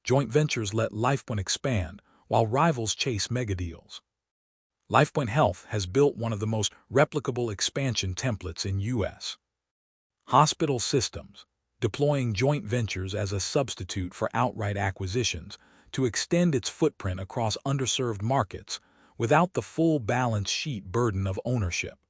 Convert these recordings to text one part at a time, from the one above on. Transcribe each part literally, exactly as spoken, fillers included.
Joint ventures let LifePoint expand, while rivals chase megadeals. LifePoint Health has built one of the most replicable expansion templates in U S hospital systems, deploying joint ventures as a substitute for outright acquisitions to extend its footprint across underserved markets without the full balance sheet burden of ownership.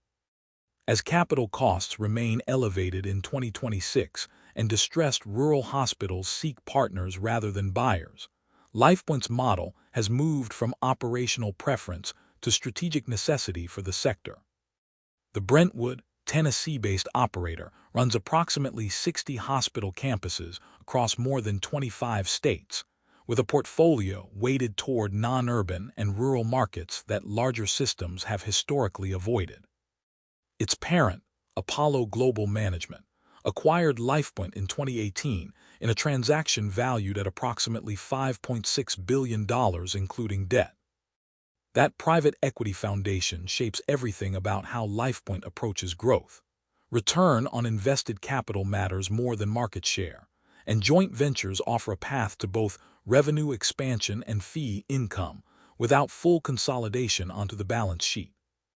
As capital costs remain elevated in twenty twenty-six and distressed rural hospitals seek partners rather than buyers, LifePoint's model has moved from operational preference to strategic necessity for the sector. The Brentwood, Tennessee-based operator runs approximately sixty hospital campuses across more than twenty-five states, with a portfolio weighted toward non-urban and rural markets that larger systems have historically avoided. Its parent, Apollo Global Management, acquired LifePoint in twenty eighteen in a transaction valued at approximately five point six billion dollars including debt. That private equity foundation shapes everything about how LifePoint approaches growth. Return on invested capital matters more than market share, and joint ventures offer a path to both revenue expansion and fee income without full consolidation onto the balance sheet.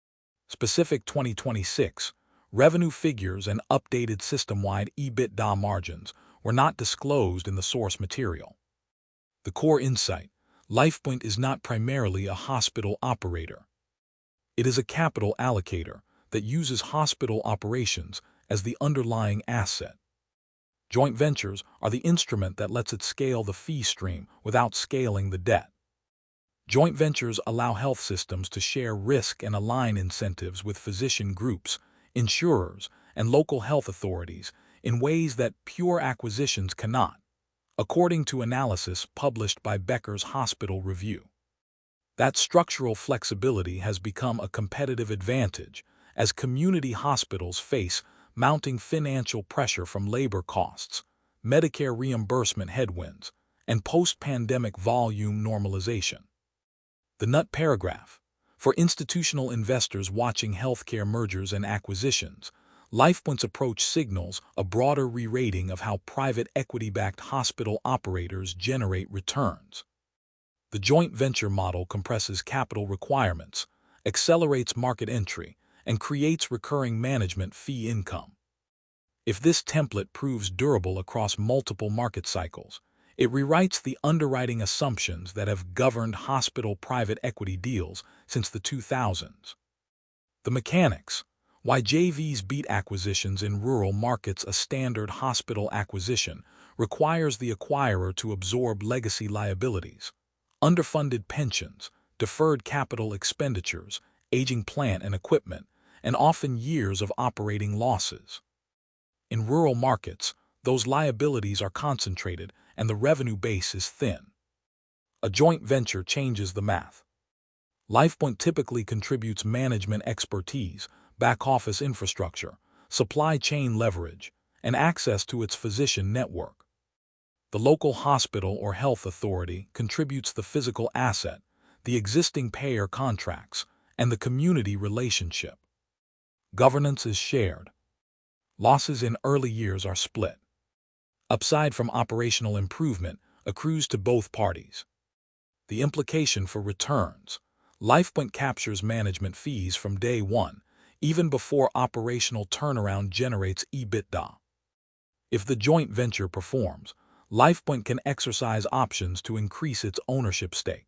Specific twenty twenty-six revenue figures and updated system-wide EBITDA margins were not disclosed in the source material. The core insight: LifePoint is not primarily a hospital operator. It is a capital allocator that uses hospital operations as the underlying asset. Joint ventures are the instrument that lets it scale the fee stream without scaling the debt. Joint ventures allow health systems to share risk and align incentives with physician groups, insurers, and local health authorities in ways that pure acquisitions cannot, according to analysis published by Becker's Hospital Review. That structural flexibility has become a competitive advantage as community hospitals face mounting financial pressure from labor costs, Medicare reimbursement headwinds, and post-pandemic volume normalization. The nut paragraph: for institutional investors watching healthcare mergers and acquisitions, LifePoint's approach signals a broader re-rating of how private equity-backed hospital operators generate returns. The joint venture model compresses capital requirements, accelerates market entry, and creates recurring management fee income. If this template proves durable across multiple market cycles, it rewrites the underwriting assumptions that have governed hospital private equity deals since the two thousands. The mechanics: why J Vs beat acquisitions in rural markets. A standard hospital acquisition requires the acquirer to absorb legacy liabilities, underfunded pensions, deferred capital expenditures, aging plant and equipment, and often years of operating losses. In rural markets, those liabilities are concentrated and the revenue base is thin. A joint venture changes the math. LifePoint typically contributes management expertise, back-office infrastructure, supply chain leverage, and access to its physician network. The local hospital or health authority contributes the physical asset, the existing payer contracts, and the community relationship. Governance is shared. Losses in early years are split. Upside from operational improvement accrues to both parties. The implication for returns: LifePoint captures management fees from day one, even before operational turnaround generates EBITDA. If the joint venture performs, LifePoint can exercise options to increase its ownership stake.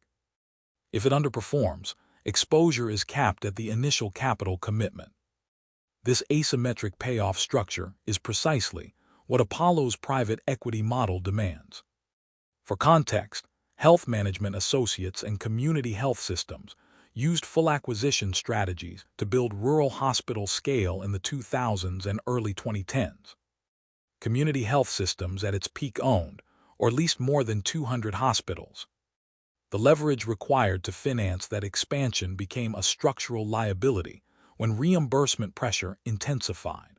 If it underperforms, exposure is capped at the initial capital commitment. This asymmetric payoff structure is precisely what Apollo's private equity model demands. For context, Health Management Associates and Community Health Systems used full acquisition strategies to build rural hospital scale in the two thousands and early twenty tens. Community Health Systems at its peak owned, or leased more than two hundred hospitals. The leverage required to finance that expansion became a structural liability when reimbursement pressure intensified.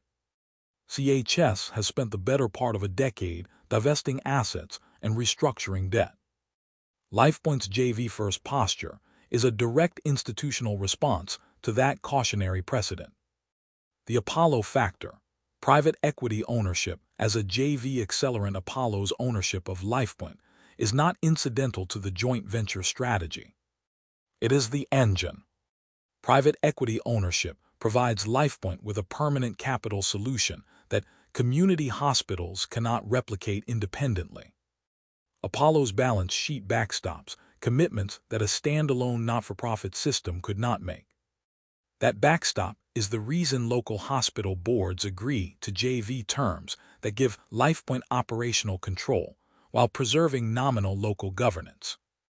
C H S has spent the better part of a decade divesting assets and restructuring debt. LifePoint's J V-first posture is a direct institutional response to that cautionary precedent. The Apollo factor: private equity ownership as a J V accelerant. Apollo's ownership of LifePoint is not incidental to the joint venture strategy. It is the engine. Private equity ownership provides LifePoint with a permanent capital solution that community hospitals cannot replicate independently. Apollo's balance sheet backstops commitments that a standalone not-for-profit system could not make. That backstop is the reason local hospital boards agree to J V terms that give LifePoint operational control while preserving nominal local governance.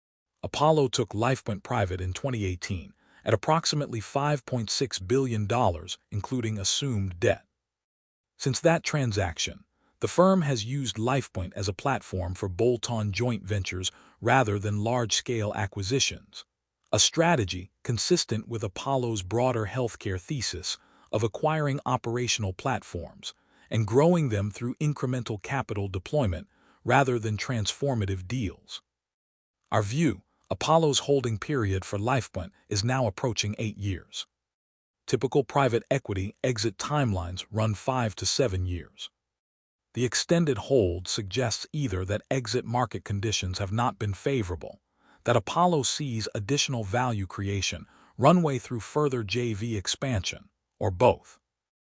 Apollo took LifePoint private in twenty eighteen at approximately five point six billion dollars, including assumed debt. Since that transaction, the firm has used LifePoint as a platform for bolt-on joint ventures rather than large-scale acquisitions, a strategy consistent with Apollo's broader healthcare thesis of acquiring operational platforms and growing them through incremental capital deployment rather than transformative deals. Our view, Apollo's holding period for LifePoint is now approaching eight years. Typical private equity exit timelines run five to seven years. The extended hold suggests either that exit market conditions have not been favorable, that Apollo sees additional value creation runway through further J V expansion, or both.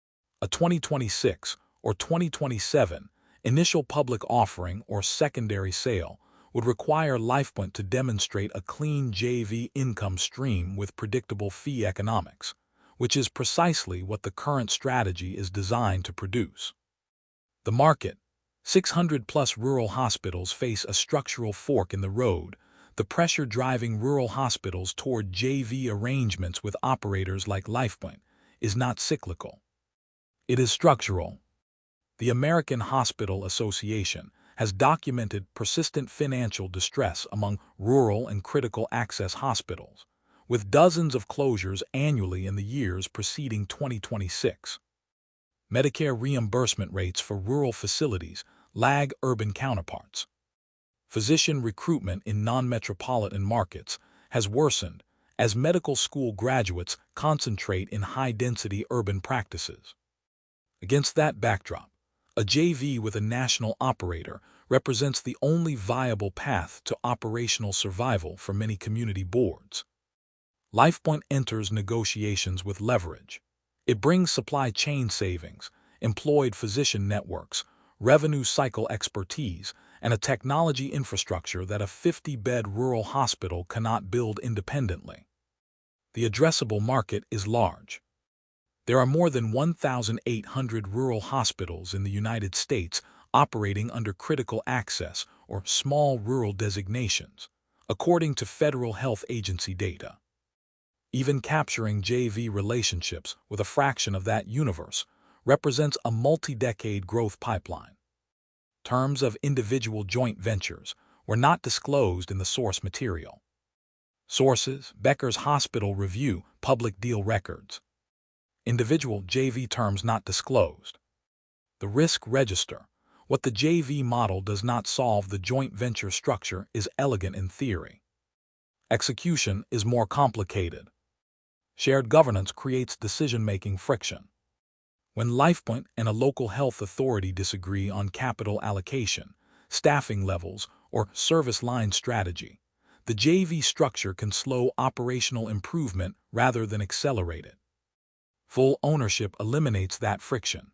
A twenty twenty-six or twenty twenty-seven initial public offering or secondary sale would require LifePoint to demonstrate a clean J V income stream with predictable fee economics, which is precisely what the current strategy is designed to produce. The market, six hundred plus rural hospitals face a structural fork in the road, the pressure driving rural hospitals toward J V arrangements with operators like LifePoint is not cyclical. It is structural. The American Hospital Association has documented persistent financial distress among rural and critical access hospitals, with dozens of closures annually in the years preceding twenty twenty-six. Medicare reimbursement rates for rural facilities lag urban counterparts. Physician recruitment in non-metropolitan markets has worsened as medical school graduates concentrate in high-density urban practices. Against that backdrop, a J V with a national operator represents the only viable path to operational survival for many community boards. LifePoint enters negotiations with leverage. It brings supply chain savings, employed physician networks, revenue cycle expertise, and a technology infrastructure that a fifty-bed rural hospital cannot build independently. The addressable market is large. There are more than one thousand eight hundred rural hospitals in the United States operating under critical access or small rural designations, according to Federal Health Agency data. Even capturing J V relationships with a fraction of that universe represents a multi-decade growth pipeline. Terms of individual joint ventures were not disclosed in the source material. Sources: Becker's Hospital Review, Public Deal Records. Individual J V terms not disclosed. The risk register: what the J V model does not solve the joint venture structure is elegant in theory. Execution is more complicated. Shared governance creates decision-making friction. When LifePoint and a local health authority disagree on capital allocation, staffing levels, or service line strategy, the J V structure can slow operational improvement rather than accelerate it. Full ownership eliminates that friction.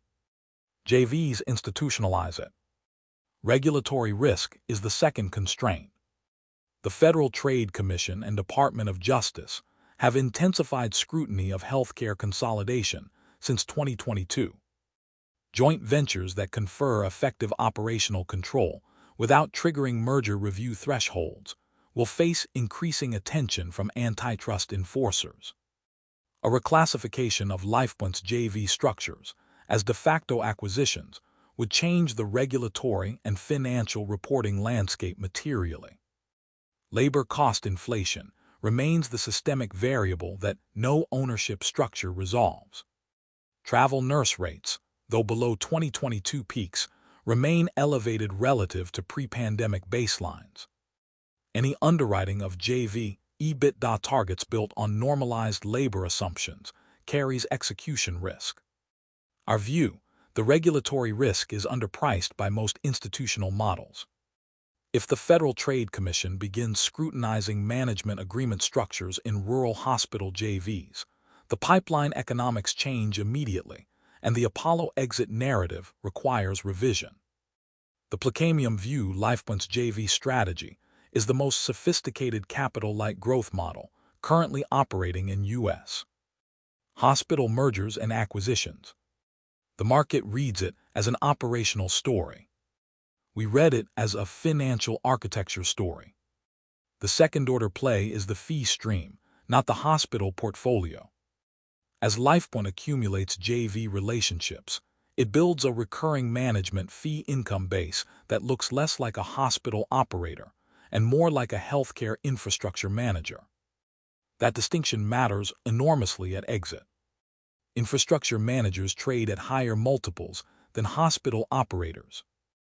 J Vs institutionalize it. Regulatory risk is the second constraint. The Federal Trade Commission and Department of Justice have intensified scrutiny of healthcare consolidation since twenty twenty-two. Joint ventures that confer effective operational control without triggering merger review thresholds will face increasing attention from antitrust enforcers. A reclassification of LifePoint's J V structures as de facto acquisitions would change the regulatory and financial reporting landscape materially. Labor cost inflation remains the systemic variable that no ownership structure resolves. Travel nurse rates, though below twenty twenty-two peaks, remain elevated relative to pre-pandemic baselines. Any underwriting of J V EBITDA targets built on normalized labor assumptions carries execution risk. Our view: the regulatory risk is underpriced by most institutional models. If the Federal Trade Commission begins scrutinizing management agreement structures in rural hospital J Vs, the pipeline economics change immediately, and the Apollo exit narrative requires revision. The Placamium View LifePoint's J V strategy is the most sophisticated capital-light growth model currently operating in U S hospital mergers and acquisitions. The market reads it as an operational story. We read it as a financial architecture story. The second-order play is the fee stream, not the hospital portfolio. As LifePoint accumulates J V relationships, it builds a recurring management fee income base that looks less like a hospital operator and more like a healthcare infrastructure manager. That distinction matters enormously at exit. Infrastructure managers trade at higher multiples than hospital operators.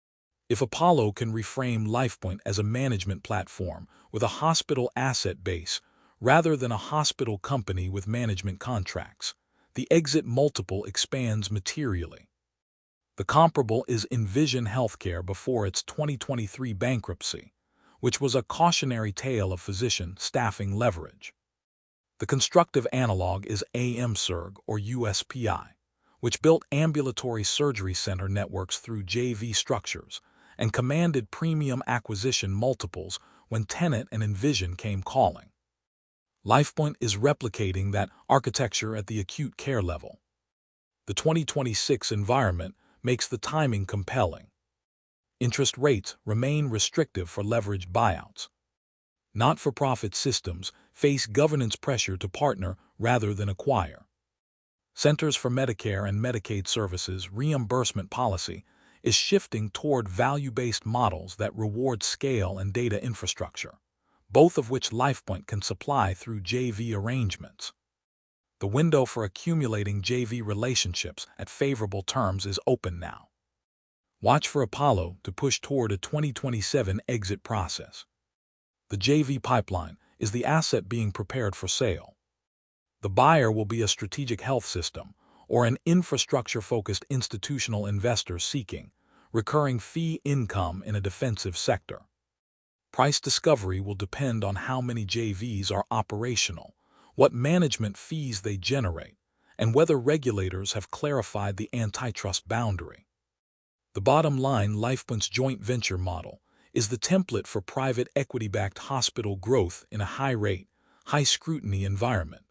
If Apollo can reframe LifePoint as a management platform with a hospital asset base rather than a hospital company with management contracts, the exit multiple expands materially. The comparable is Envision Healthcare before its twenty twenty-three bankruptcy, which was a cautionary tale of physician staffing leverage. The constructive analog is AMSURG or U S P I, which built ambulatory surgery center networks through J V structures and commanded premium acquisition multiples when Tenet and Envision came calling. LifePoint is replicating that architecture at the acute care level. The twenty twenty-six environment makes the timing compelling. Interest rates remain restrictive for leveraged buyouts. Not-for-profit systems face governance pressure to partner rather than acquire. Centers for Medicare and Medicaid Services reimbursement policy is shifting toward value-based models that reward scale and data infrastructure, both of which LifePoint can supply through J V arrangements. The window for accumulating J V relationships at favorable terms is open now. Watch for Apollo to push toward a twenty twenty-seven exit process. The J V pipeline is the asset being prepared for sale. The buyer will be a strategic health system or an infrastructure-focused institutional investor seeking recurring fee income in a defensive sector. Price discovery will depend on how many J Vs are operational, what management fees they generate, and whether regulators have clarified the antitrust boundary. The bottom line, LifePoint's joint venture model is the template for private equity-backed hospital growth in a high-rate, high-scrutiny environment.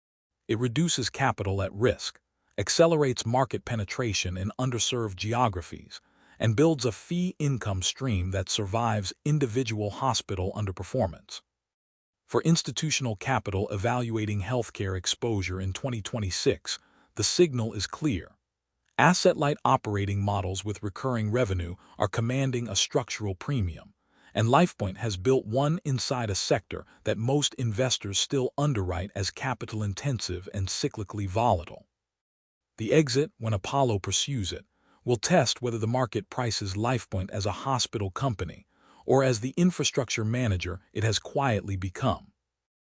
It reduces capital at risk, accelerates market penetration in underserved geographies, and builds a fee income stream that survives individual hospital underperformance. For institutional capital evaluating healthcare exposure in twenty twenty-six, the signal is clear. Asset-light operating models with recurring revenue are commanding a structural premium, and LifePoint has built one inside a sector that most investors still underwrite as capital-intensive and cyclically volatile. The exit, when Apollo pursues it, will test whether the market prices LifePoint as a hospital company or as the infrastructure manager it has quietly become.